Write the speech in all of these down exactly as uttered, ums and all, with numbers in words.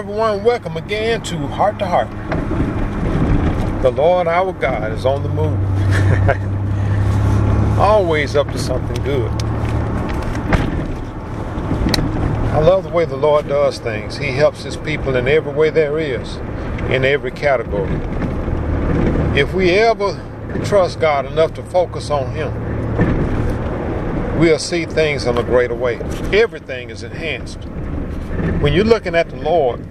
everyone, welcome again to Heart to Heart. The Lord our God is on the move. Always up to something good. I love the way the Lord does things. He helps his people in every way there is, in every category. If we ever trust God enough to focus on him, we'll see things in a greater way. Everything is enhanced. When you're looking at the Lord,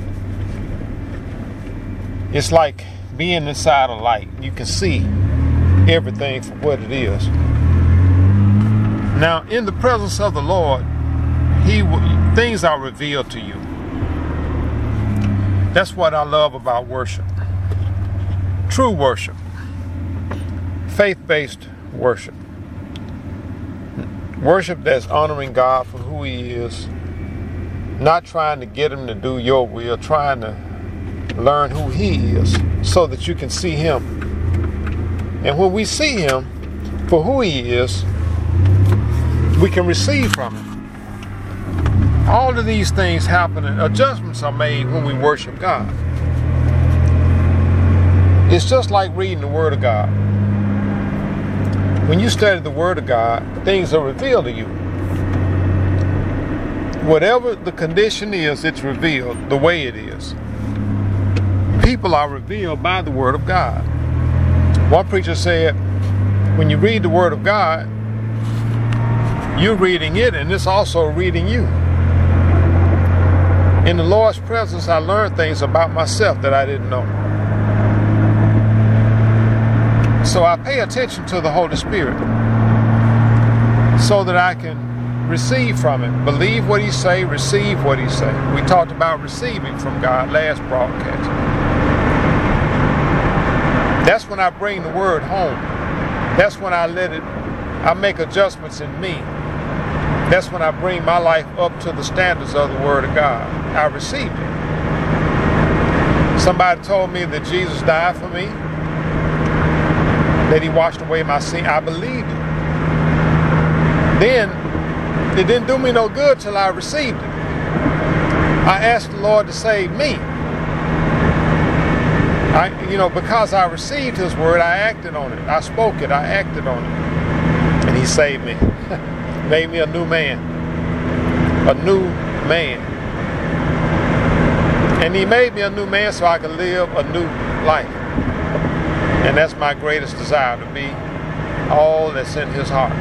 it's like being inside a light. You can see everything for what it is. Now, in the presence of the Lord, He things are revealed to you. That's what I love about worship. True worship. Faith-based worship. Worship that's honoring God for who He is. Not trying to get Him to do your will. Trying to learn who He is so that you can see Him. And when we see Him for who He is, we can receive from Him. All of these things happen, and adjustments are made when we worship God. It's just like reading the Word of God. When you study the Word of God, things are revealed to you. Whatever the condition is, it's revealed the way it is. People are revealed by the Word of God. One preacher said, when you read the Word of God, you're reading it, and it's also reading you. In the Lord's presence, I learned things about myself that I didn't know. So I pay attention to the Holy Spirit so that I can receive from it. Believe what He say, receive what He say. We talked about receiving from God last broadcast. That's when I bring the Word home. That's when I let it, I make adjustments in me. That's when I bring my life up to the standards of the Word of God. I received it. Somebody told me that Jesus died for me, that He washed away my sin. I believed it. Then, it didn't do me no good till I received it. I asked the Lord to save me. I, you know, because I received His Word, I acted on it. I spoke it. I acted on it. And He saved me. Made me a new man. A new man. And He made me a new man so I could live a new life. And that's my greatest desire, to be all that's in His heart.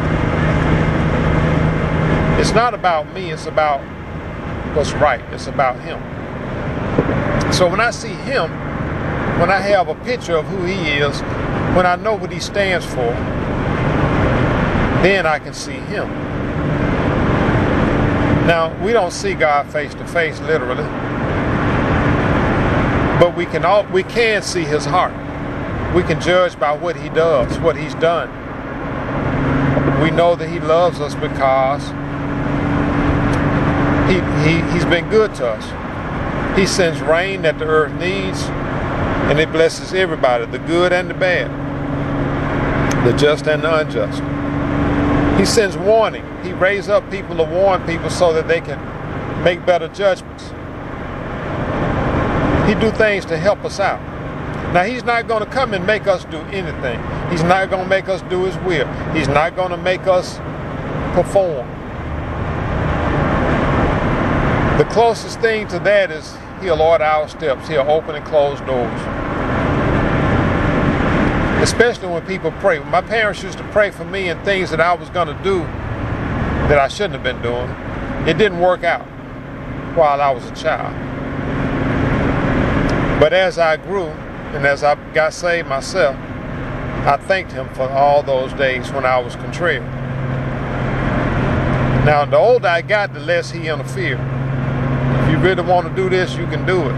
It's not about me, it's about what's right. It's about Him. So when I see Him, when I have a picture of who He is, when I know what He stands for, then I can see Him. Now, we don't see God face to face, literally, but we can all we can see His heart. We can judge by what He does, what He's done. We know that He loves us because he, he, He's been good to us. He sends rain that the earth needs, and it blesses everybody, the good and the bad, the just and the unjust. He sends warning. He raises up people to warn people so that they can make better judgments. He do things to help us out. Now, He's not going to come and make us do anything. He's not going to make us do His will. He's not going to make us perform. The closest thing to that is He'll order our steps. He'll open and close doors. Especially when people pray. My parents used to pray for me and things that I was going to do that I shouldn't have been doing. It didn't work out while I was a child. But as I grew and as I got saved myself, I thanked Him for all those days when I was contrary. Now, the older I got, the less He interfered. If you really want to do this, you can do it.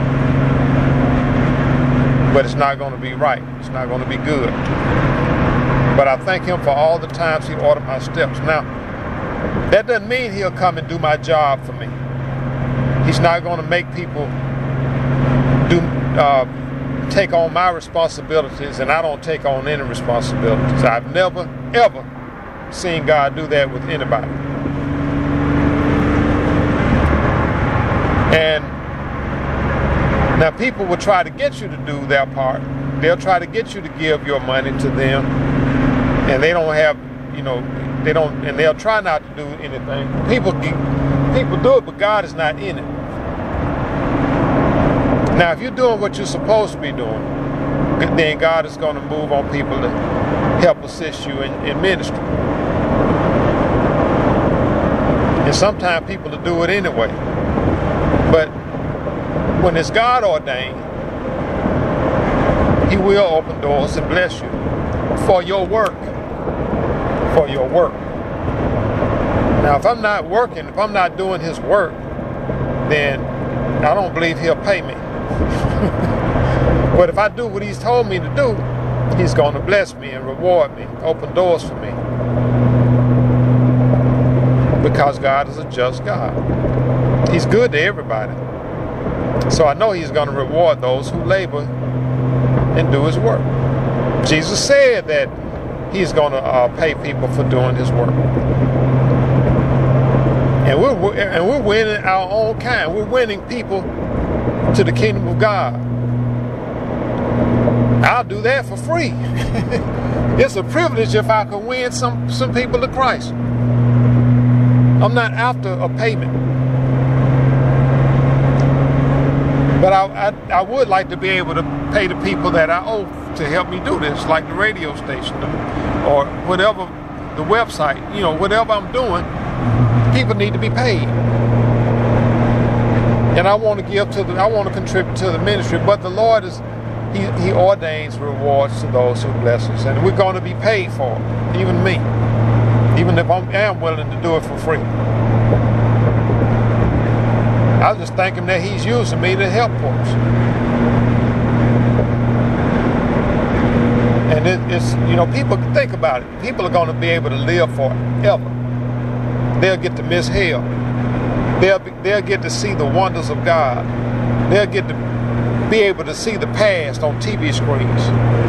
But it's not going to be right. It's not going to be good. But I thank Him for all the times He ordered my steps. Now, that doesn't mean He'll come and do my job for me. He's not going to make people do uh, take on my responsibilities, and I don't take on any responsibilities. I've never, ever seen God do that with anybody. And Now, people will try to get you to do their part. They'll try to get you to give your money to them, and they don't have, you know, they don't, and they'll try not to do anything. People, people do it, but God is not in it. Now, if you're doing what you're supposed to be doing, then God is going to move on people to help assist you in, in ministry. And sometimes people will do it anyway. But when it's God ordained, He will open doors and bless you for your work. For your work. Now, if I'm not working, if I'm not doing His work, then I don't believe He'll pay me. But if I do what He's told me to do, He's going to bless me and reward me, open doors for me. Because God is a just God. He's good to everybody. So I know He's going to reward those who labor and do His work. Jesus said that He's going to uh, pay people for doing His work. And we're, and we're winning our own kind. We're winning people to the kingdom of God. I'll do that for free. It's a privilege if I can win some, some people to Christ. I'm not after a payment. But I, I, I would like to be able to pay the people that I owe to help me do this, like the radio station or whatever, the website, you know, whatever I'm doing, people need to be paid. And I want to give to the, I want to contribute to the ministry, but the Lord is, He, he ordains rewards to those who bless us, and we're going to be paid for it, even me, even if I am willing to do it for free. I just thank Him that He's using me to help folks. And it, it's, you know, people think about it. People are going to be able to live forever. They'll get to miss hell. They'll, be, they'll get to see the wonders of God. They'll get to be able to see the past on T V screens.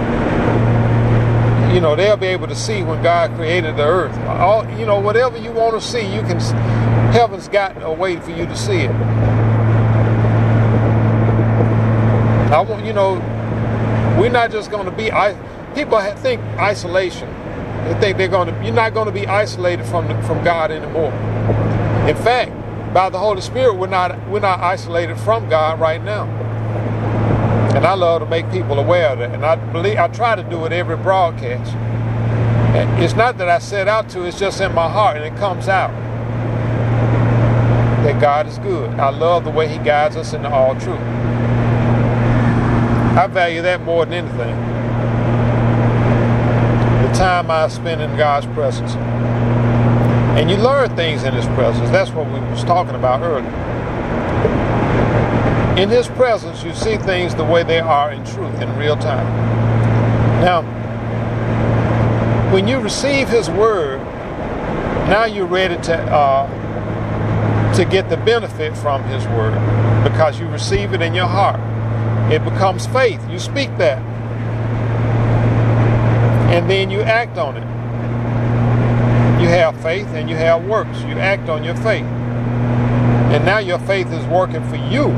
You know, they'll be able to see when God created the earth. All, you know, whatever you want to see, you can. Heaven's got a way for you to see it. I want, you know, we're not just going to be. I, people think isolation. They think they're going to. You're not going to be isolated from the, from God anymore. In fact, by the Holy Spirit, we're not we're not isolated from God right now. And I love to make people aware of that. And I believe I try to do it every broadcast. And it's not that I set out to, it's just in my heart, and it comes out. That God is good. I love the way He guides us into all truth. I value that more than anything. The time I spend in God's presence. And you learn things in His presence. That's what we was talking about earlier. In His presence, you see things the way they are in truth, in real time. Now, when you receive His word, now you're ready to uh, to get the benefit from His word, because you receive it in your heart. It becomes faith. You speak that, and then you act on it. You have faith and you have works. You act on your faith, and now your faith is working for you.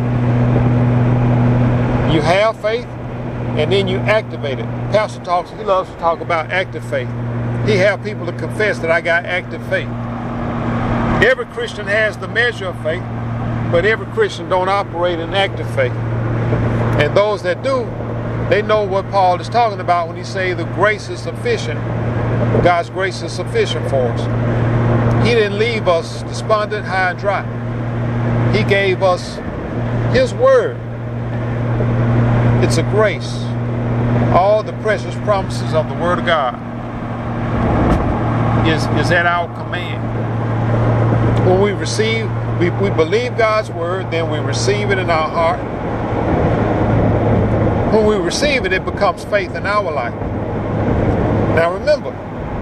You have faith, and then you activate it. Pastor talks, he loves to talk about active faith. He have people to confess that I got active faith. Every Christian has the measure of faith, but every Christian don't operate in active faith. And those that do, they know what Paul is talking about when he say the grace is sufficient. God's grace is sufficient for us. He didn't leave us despondent, high and dry. He gave us His word. It's a grace. All the precious promises of the Word of God is, is at our command. When we receive, we, we believe God's Word, then we receive it in our heart. When we receive it, it becomes faith in our life. Now remember,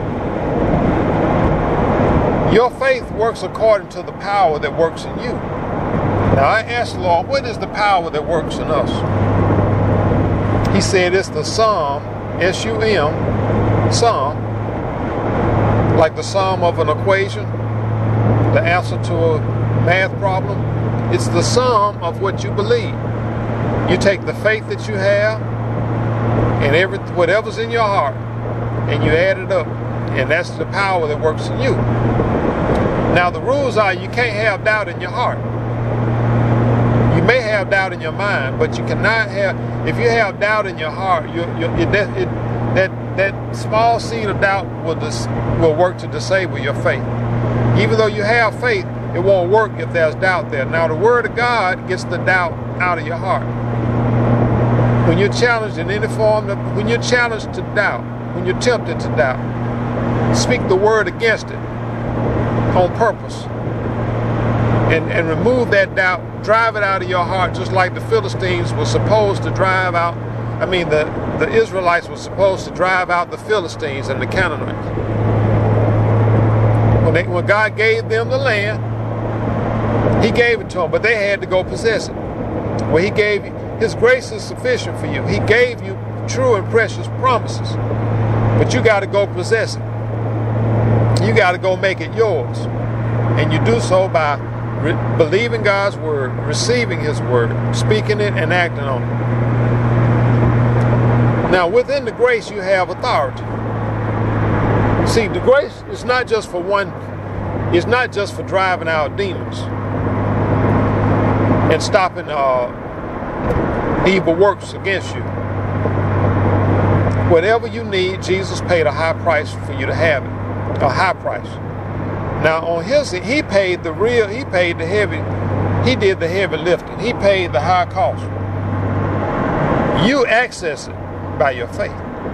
your faith works according to the power that works in you. Now I asked the Lord, what is the power that works in us? He said it's the sum, S U M, sum, like the sum of an equation, the answer to a math problem. It's the sum of what you believe. You take the faith that you have and every whatever's in your heart, and you add it up, and that's the power that works in you. Now the rules are you can't have doubt in your heart. You may have doubt in your mind, but you cannot have. If you have doubt in your heart, you, you, it, it, that that small seed of doubt will dis, will work to disable your faith. Even though you have faith, it won't work if there's doubt there. Now the Word of God gets the doubt out of your heart. When you're challenged in any form, of, when you're challenged to doubt, when you're tempted to doubt, speak the word against it on purpose. And, and remove that doubt, drive it out of your heart, just like the Philistines were supposed to drive out, I mean the, the Israelites were supposed to drive out the Philistines and the Canaanites. When, they, when God gave them the land, He gave it to them, but they had to go possess it. Well, He gave you, His grace is sufficient for you. He gave you true and precious promises, but you got to go possess it. You got to go make it yours, and you do so by re- believing God's word, receiving His word, speaking it, and acting on it. Now, within the grace, you have authority. See, the grace is not just for one. It's not just for driving out demons and stopping uh, evil works against you. Whatever you need, Jesus paid a high price for you to have it, a high price. Now on His, He paid the real, He paid the heavy, He did the heavy lifting. He paid the high cost. You access it by your faith.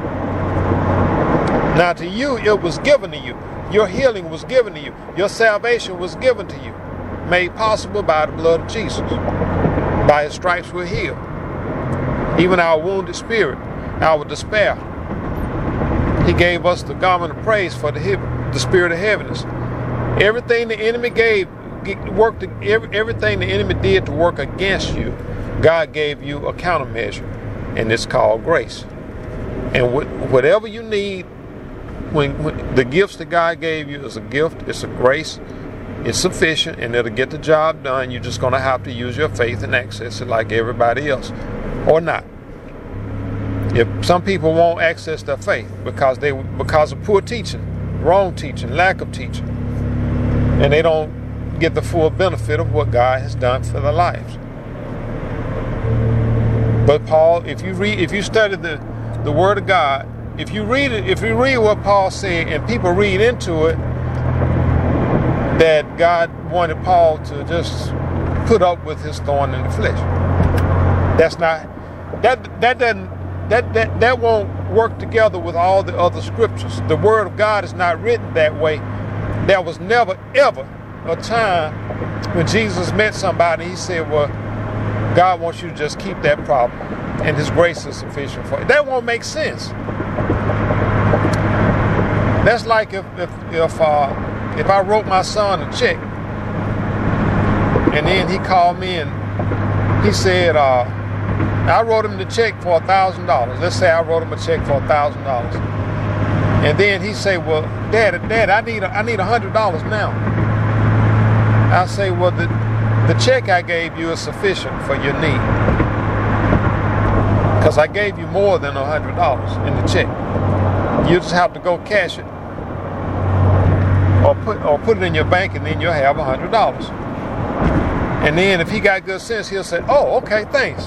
Now to you, it was given to you. Your healing was given to you. Your salvation was given to you, made possible by the blood of Jesus. By His stripes we're healed. Even our wounded spirit, our despair. He gave us the garment of praise for the, the spirit of heaviness. Everything the enemy gave, worked, everything the enemy did to work against you, God gave you a countermeasure, and it's called grace. And whatever you need, when, when the gifts that God gave you is a gift, it's a grace, it's sufficient, and it'll get the job done. You're just going to have to use your faith and access it like everybody else, or not. If some people won't access their faith because they because of poor teaching, wrong teaching, lack of teaching, and they don't get the full benefit of what God has done for their lives. But Paul, if you read, if you study the, the Word of God, if you read it, if you read what Paul said, and people read into it that God wanted Paul to just put up with his thorn in the flesh, that's not that that doesn't. That, that that won't work together with all the other scriptures. The Word of God is not written that way. There was never, ever a time when Jesus met somebody, He said, well, God wants you to just keep that problem, and His grace is sufficient for you. That won't make sense. That's like if if if, uh, if I wrote my son a check, and then he called me and he said, uh, I wrote him the check for a thousand dollars. Let's say I wrote him a check for a thousand dollars, and then he say, "Well, Dad, Dad, I need a, I need a hundred dollars now." I say, "Well, the the check I gave you is sufficient for your need, because I gave you more than a hundred dollars in the check. You just have to go cash it, or put or put it in your bank, and then you'll have a hundred dollars." And then if he got good sense, he'll say, "Oh, okay, thanks."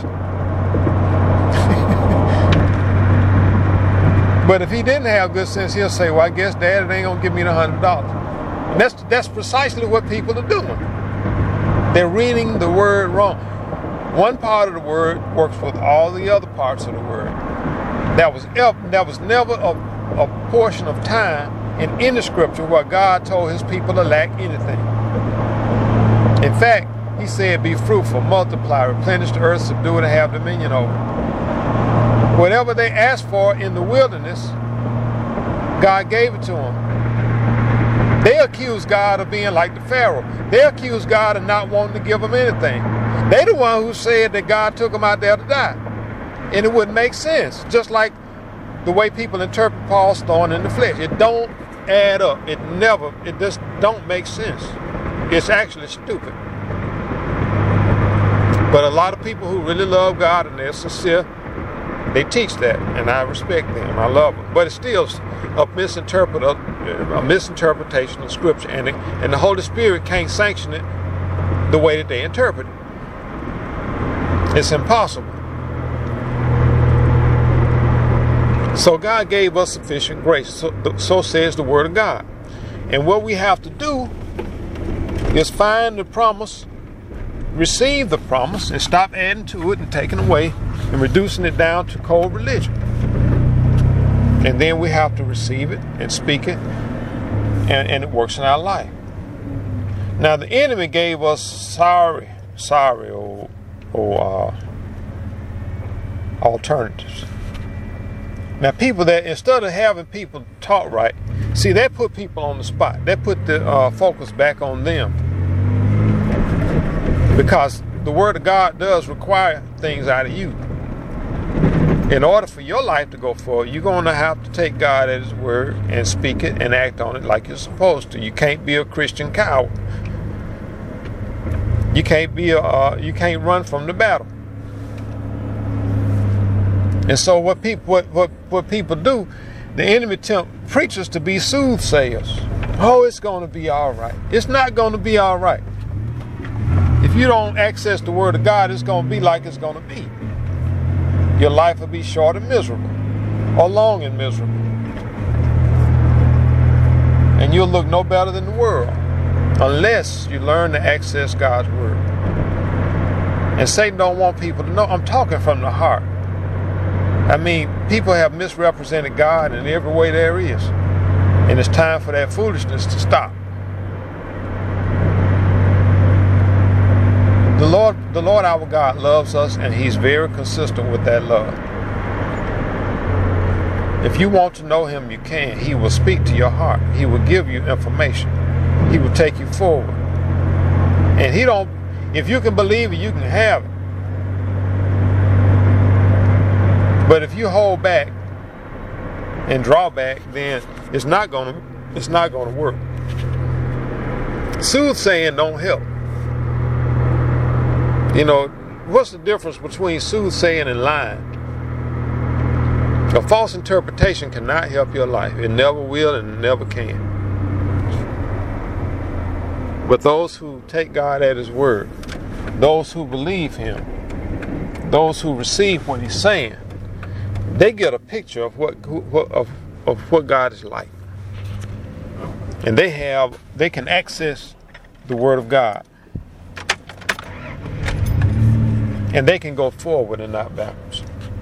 But if he didn't have good sense, he'll say, well, I guess Dad, it ain't going to give me the one hundred dollars. And that's, that's precisely what people are doing. They're reading the word wrong. One part of the word works with all the other parts of the word. There was, there was never a, a portion of time in any scripture where God told His people to lack anything. In fact, He said, be fruitful, multiply, replenish the earth, subdue it, and have dominion over it. Whatever they asked for in the wilderness, God gave it to them. They accused God of being like the Pharaoh. They accused God of not wanting to give them anything. They're the one who said that God took them out there to die. And it wouldn't make sense. Just like the way people interpret Paul's thorn in the flesh. It don't add up. It never, it just don't make sense. It's actually stupid. But a lot of people who really love God and they're sincere, they teach that, and I respect them. I love them. But it's still a misinterpret, a misinterpretation of Scripture, and it, and the Holy Spirit can't sanction it the way that they interpret it. It's impossible. So God gave us sufficient grace. So, so says the Word of God. And what we have to do is find the promise, receive the promise, and stop adding to it and taking away and reducing it down to cold religion. And then we have to receive it and speak it, and, and it works in our life. Now the enemy gave us sorry, sorry, or, or uh, alternatives. Now people that, instead of having people taught right, see, that put people on the spot. That put the uh, focus back on them. Because the Word of God does require things out of you. In order for your life to go forward, you're going to have to take God at His Word and speak it and act on it like you're supposed to. You can't be a Christian coward. You can't be a, uh, you can't run from the battle. And so what people what, what, what people do, the enemy tempt preachers to be soothsayers. Oh, it's going to be all right. It's not going to be all right. If you don't access the Word of God, it's going to be like it's going to be. Your life will be short and miserable, or long and miserable. And you'll look no better than the world unless you learn to access God's Word. And Satan don't want people to know. I'm talking from the heart. I mean, people have misrepresented God in every way there is. And it's time for that foolishness to stop. The Lord, the Lord our God loves us, and He's very consistent with that love. If you want to know Him, you can. He will speak to your heart. He will give you information. He will take you forward. And He don't, if you can believe it, you can have it. But if you hold back and draw back, then it's not gonna it's not gonna work. Soothsaying don't help. You know, what's the difference between soothsaying and lying? A false interpretation cannot help your life. It never will and never can. But those who take God at His word, those who believe Him, those who receive what He's saying, they get a picture of what of, of what God is like. And they have they can access the Word of God. And they can go forward and not backwards.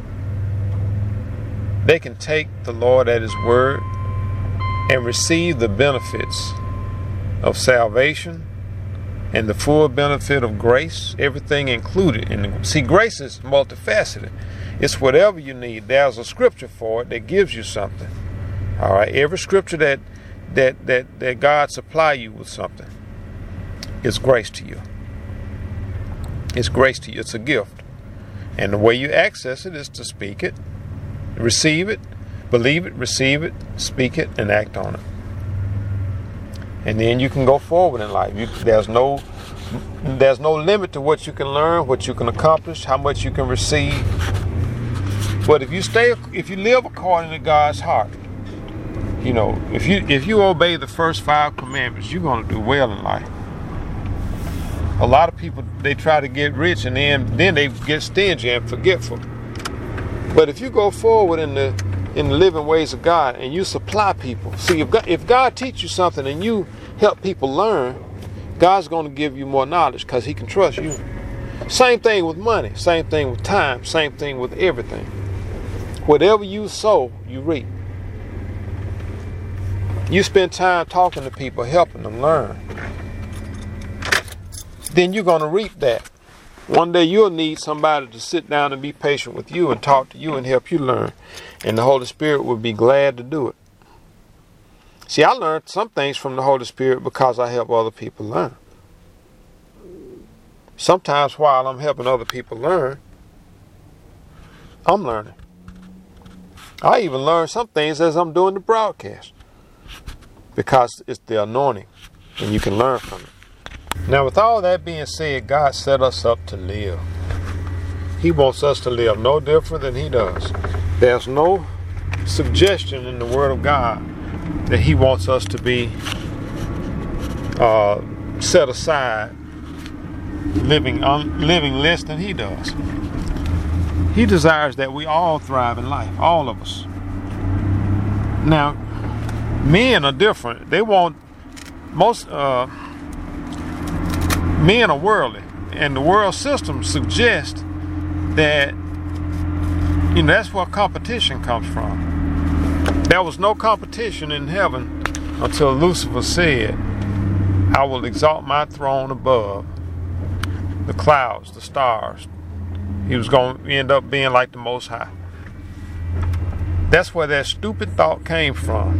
They can take the Lord at His word and receive the benefits of salvation and the full benefit of grace, everything included. And see, grace is multifaceted. It's whatever you need. There's a scripture for it that gives you something. All right, every scripture that that that that God supply you with something is grace to you. It's grace to you. It's a gift. And the way you access it is to speak it, receive it, believe it, receive it, speak it, and act on it. And then you can go forward in life. You, there's no there's no limit to what you can learn, what you can accomplish, how much you can receive. But if you stay, if you live according to God's heart, you know, if you if you obey the first five commandments, you're going to do well in life. A lot of people, they try to get rich and then then they get stingy and forgetful. But if you go forward in the in the living ways of God and you supply people, see, if God, if God teach you something and you help people learn, God's going to give you more knowledge because He can trust you. Same thing with money, same thing with time, same thing with everything. Whatever you sow, you reap. You spend time talking to people, helping them learn, then you're going to reap that. One day you'll need somebody to sit down and be patient with you and talk to you and help you learn. And the Holy Spirit will be glad to do it. See, I learned some things from the Holy Spirit because I help other people learn. Sometimes while I'm helping other people learn, I'm learning. I even learn some things as I'm doing the broadcast because it's the anointing and you can learn from it. Now, with all that being said, God set us up to live. He wants us to live no different than he does. There's no suggestion in the Word of God that he wants us to be uh, set aside, living un- living less than he does. He desires that we all thrive in life, all of us. Now, men are different. They want most uh, men are worldly, and the world system suggests that, you know, that's where competition comes from. There was no competition in heaven until Lucifer said, I will exalt my throne above the clouds, the stars. He was going to end up being like the Most High. That's where that stupid thought came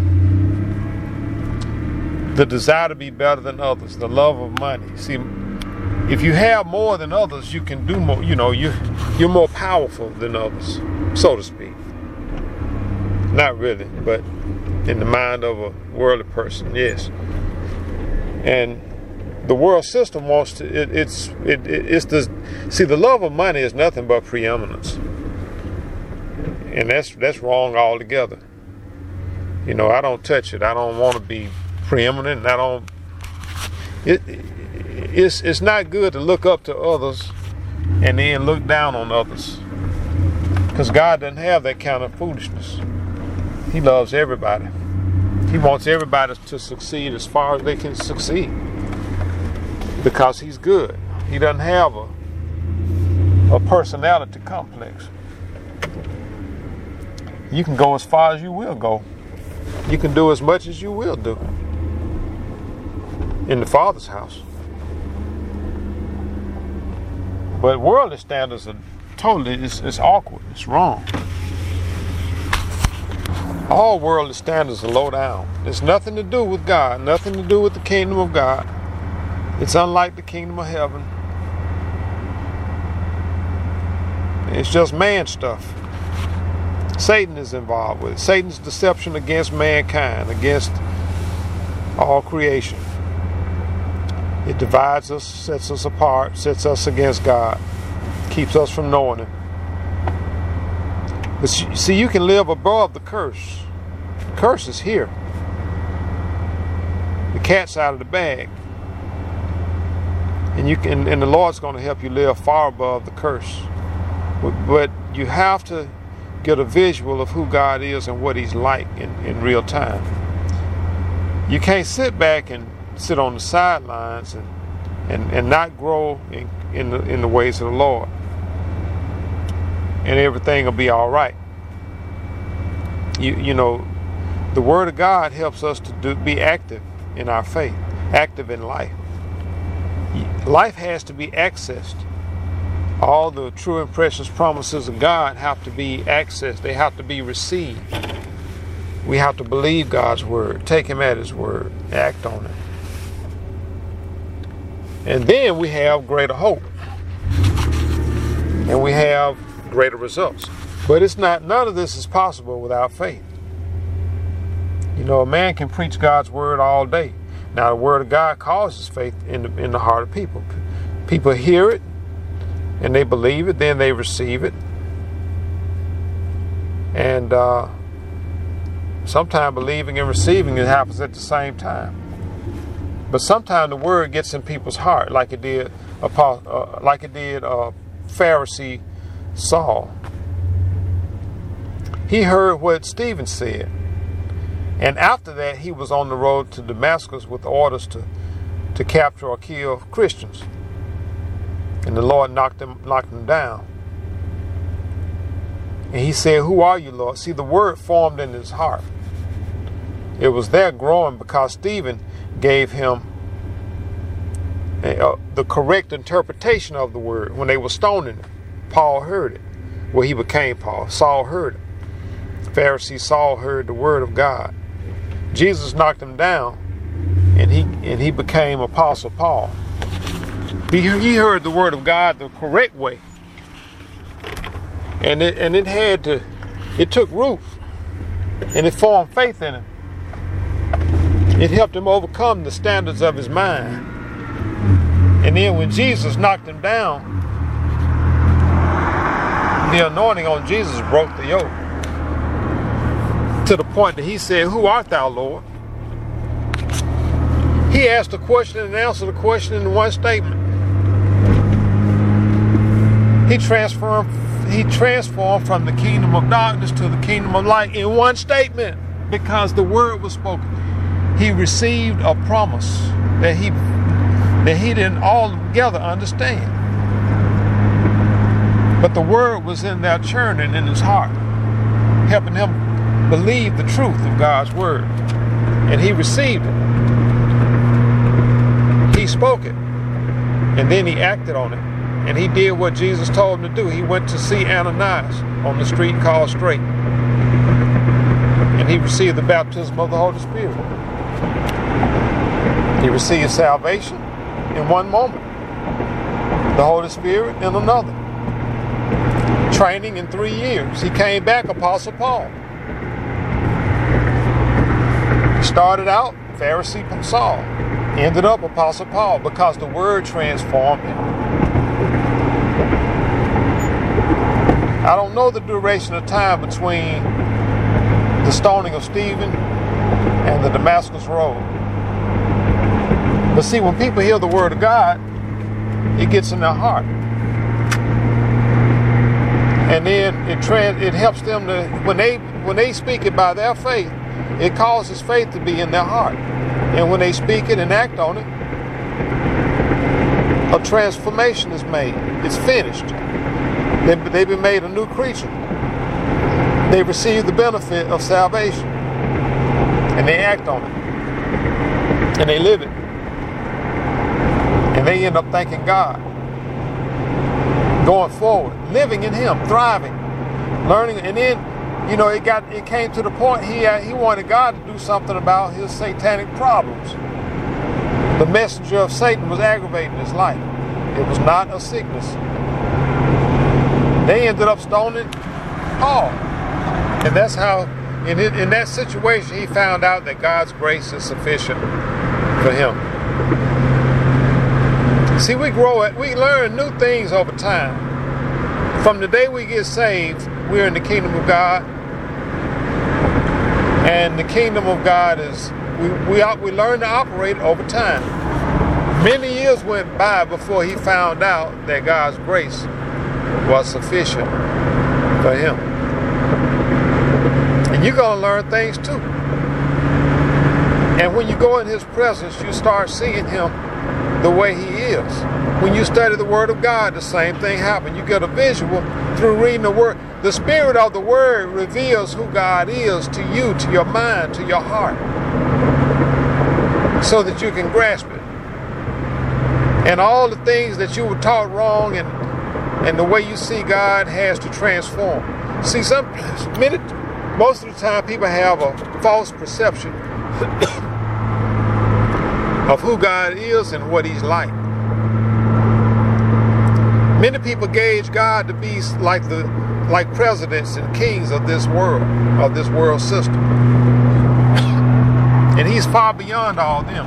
from. The desire to be better than others, the love of money. See, if you have more than others, you can do more. You know, you you're more powerful than others, so to speak. Not really, but in the mind of a worldly person, yes. And the world system wants to. It, it's it, it it's the see the love of money is nothing but preeminence, and that's that's wrong altogether. You know, I don't touch it. I don't want to be preeminent. And I don't. It, it's it's not good to look up to others and then look down on others, because God doesn't have that kind of foolishness. He loves everybody. He wants everybody to succeed as far as they can succeed, because he's good. He doesn't have a, a personality complex. You can go as far as you will go. You can do as much as you will do in the Father's house. But worldly standards are totally, it's, it's awkward. It's wrong. All worldly standards are low down. It's nothing to do with God, nothing to do with the kingdom of God. It's unlike the kingdom of heaven. It's just man stuff. Satan is involved with it. Satan's deception against mankind, against all creation. It divides us, sets us apart, sets us against God, keeps us from knowing him. But see, you can live above the curse. The curse is here. The cat's out of the bag. And you can, and the Lord's going to help you live far above the curse. But, but you have to get a visual of who God is and what he's like in, in real time. You can't sit back and sit on the sidelines and, and, and not grow in, in, the, in the ways of the Lord. And everything will be all right. You, you know, the Word of God helps us to do, be active in our faith, active in life. Life has to be accessed. All the true and precious promises of God have to be accessed. They have to be received. We have to believe God's word, take him at his word, act on it. And then we have greater hope. And we have greater results. But it's not, none of this is possible without faith. You know, a man can preach God's word all day. Now, the word of God causes faith in the, in the heart of people. People hear it, and they believe it, then they receive it. And uh, sometimes believing and receiving it happens at the same time. But sometimes the word gets in people's heart, like it did, uh, like it did uh, Pharisee Saul. He heard what Stephen said. And after that, he was on the road to Damascus with orders to, to capture or kill Christians. And the Lord knocked him, knocked him down. And he said, "Who are you, Lord?" See, the word formed in his heart. It was there growing because Stephen gave him uh, the correct interpretation of the word. When they were stoning him, Paul heard it. Well, he became Paul. Saul heard it. Pharisee Saul heard the word of God. Jesus knocked him down, and he and he became Apostle Paul. He, he heard the word of God the correct way, and it and it had to, it took root, and it formed faith in him. It helped him overcome the standards of his mind. And then when Jesus knocked him down, the anointing on Jesus broke the yoke. To the point that he said, "Who art thou, Lord?" He asked a question and answered the question in one statement. He transformed, he transformed from the kingdom of darkness to the kingdom of light in one statement, because the word was spoken. He received a promise that he that he didn't altogether understand. But the word was in there churning in his heart, helping him believe the truth of God's word. And he received it. He spoke it. And then he acted on it. And he did what Jesus told him to do. He went to see Ananias on the street called Straight. And he received the baptism of the Holy Spirit. He received salvation in one moment, the Holy Spirit in another. Training in three years. He came back Apostle Paul. He started out Pharisee Saul, ended up Apostle Paul, because the word transformed him. I don't know the duration of time between the stoning of Stephen and the Damascus Road. But see, when people hear the word of God, it gets in their heart. And then it trans it helps them to, when they when they speak it by their faith, it causes faith to be in their heart. And when they speak it and act on it, a transformation is made. It's finished. They, they've been made a new creature. They receive the benefit of salvation. And they act on it. And they live it. And they end up thanking God. Going forward, living in Him, thriving, learning. And then, you know, it got it came to the point he had, he wanted God to do something about his satanic problems. The messenger of Satan was aggravating his life. It was not a sickness. They ended up stoning Paul. And that's how, in, his, in that situation, he found out that God's grace is sufficient for him. See, we grow it, we learn new things over time. From the day we get saved, we're in the kingdom of God. And the kingdom of God is, we, we, we learn to operate over time. Many years went by before he found out that God's grace was sufficient for him. And you're going to learn things too. And when you go in his presence, you start seeing him the way he is. When you study the word of God, the same thing happens. You get a visual through reading the word. The spirit of the word reveals who God is to you, to your mind, to your heart, so that you can grasp it. And all the things that you were taught wrong, and and the way you see God has to transform. See, some many, most of the time people have a false perception of who God is and what he's like. Many people gauge God to be like the like presidents and kings of this world, of this world system. And he's far beyond all them.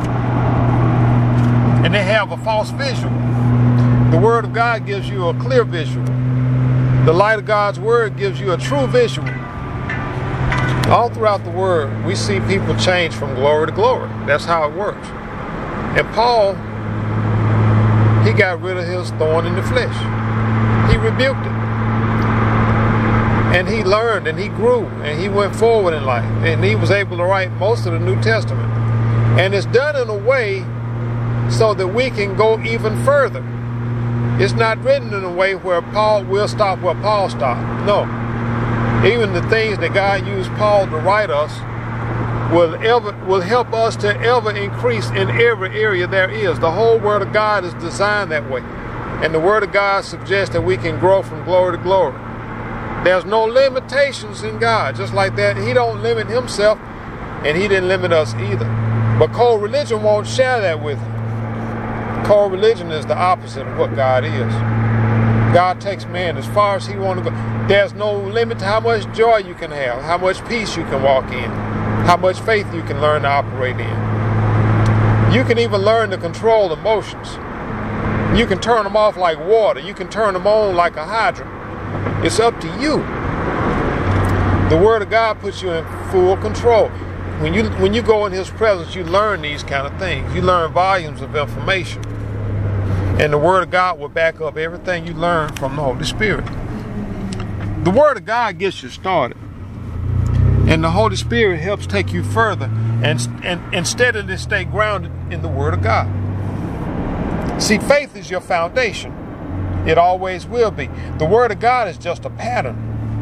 And they have a false visual. The word of God gives you a clear visual. The light of God's word gives you a true visual. All throughout the word, we see people change from glory to glory. That's how it works. And Paul, he got rid of his thorn in the flesh. He rebuked it. And he learned and he grew and he went forward in life. And he was able to write most of the New Testament. And it's done in a way so that we can go even further. It's not written in a way where Paul will stop where Paul stopped. No. Even the things that God used Paul to write us will ever will help us to ever increase in every area there is. The whole Word of God is designed that way. And the Word of God suggests that we can grow from glory to glory. There's no limitations in God. Just like that, he don't limit himself, and he didn't limit us either. But co-religion won't share that with you. Co-religion is the opposite of what God is. God takes man as far as he wants to go. There's no limit to how much joy you can have, how much peace you can walk in, how much faith you can learn to operate in. You can even learn to control emotions. You can turn them off like water. You can turn them on like a hydrant. It's up to you. The Word of God puts you in full control. When you when you go in His presence, you learn these kind of things. You learn volumes of information. And the Word of God will back up everything you learn from the Holy Spirit. The Word of God gets you started. And the Holy Spirit helps take you further and, and, and steadily stay grounded in the Word of God. See, faith is your foundation. It always will be. The Word of God is just a pattern.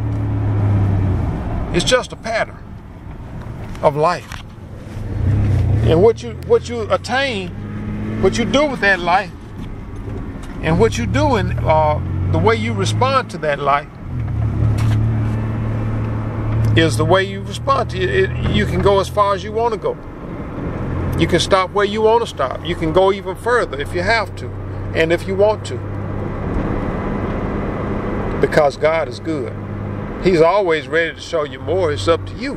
It's just a pattern of life. And what you what you attain, what you do with that life, and what you do in uh, the way you respond to that life is the way you respond to it. it. You can go as far as you want to go. You can stop where you want to stop. You can go even further if you have to, and if you want to. Because God is good. He's always ready to show you more. It's up to you.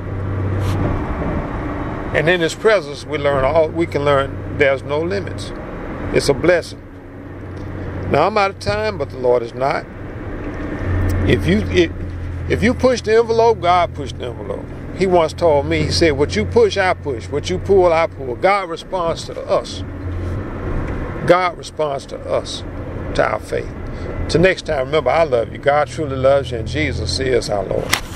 And in His presence, we learn all we can learn. There's no limits. It's a blessing. Now I'm out of time, but the Lord is not. If you it, if you push the envelope, God pushed the envelope. He once told me, He said, "What you push, I push. What you pull, I pull." God responds to us. God responds to us, to our faith. Till next time, remember, I love you. God truly loves you, and Jesus is our Lord.